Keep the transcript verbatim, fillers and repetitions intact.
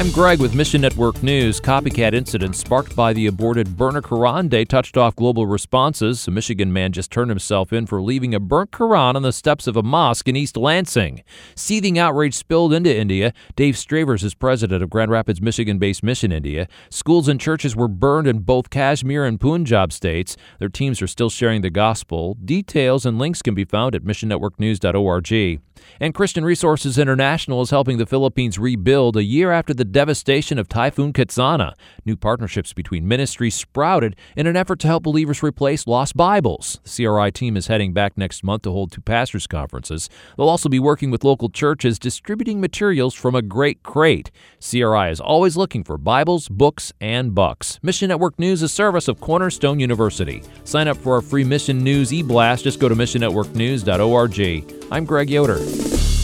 I'm Greg with Mission Network News. Copycat incidents sparked by the aborted burnt Quran Day touched off global responses. A Michigan man just turned himself in for leaving a burnt Quran on the steps of a mosque in East Lansing. Seething outrage spilled into India. Dave Stravers is president of Grand Rapids, Michigan-based Mission India. Schools and churches were burned in both Kashmir and Punjab states. Their teams are still sharing the gospel. Details and links can be found at mission network news dot org. And Christian Resources International is helping the Philippines rebuild a year after the devastation of Typhoon Ketsana. New partnerships between ministries sprouted in an effort to help believers replace lost Bibles. The C R I team is heading back next month to hold two pastors' conferences. They'll also be working with local churches distributing materials from a great crate. C R I is always looking for Bibles, books, and bucks. Mission Network News is a service of Cornerstone University. Sign up for our free Mission News e-blast. Just go to mission network news dot org. I'm Greg Yoder.